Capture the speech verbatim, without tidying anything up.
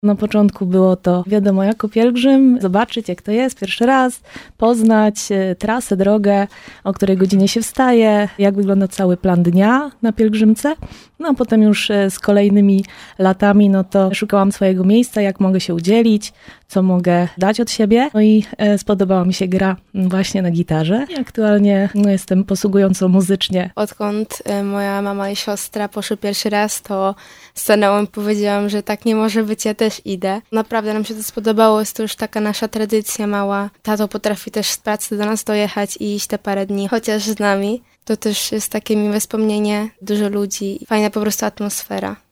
Na początku było to, wiadomo, jako pielgrzym, zobaczyć jak to jest pierwszy raz, poznać trasę, drogę, o której godzinie się wstaje, jak wygląda cały plan dnia na pielgrzymce. No a potem już z kolejnymi latami, no to szukałam swojego miejsca, jak mogę się udzielić, co mogę dać od siebie. No i spodobała mi się gra właśnie na gitarze. I aktualnie no, jestem posługującą muzycznie. Odkąd moja mama i siostra poszły pierwszy raz, to stanęłam i powiedziałam, że tak nie może być, ja też idę. Naprawdę nam się to spodobało, jest to już taka nasza tradycja mała. Tato potrafi też z pracy do nas dojechać i iść te parę dni, chociaż z nami. To też jest takie miłe wspomnienie, dużo ludzi, fajna po prostu atmosfera.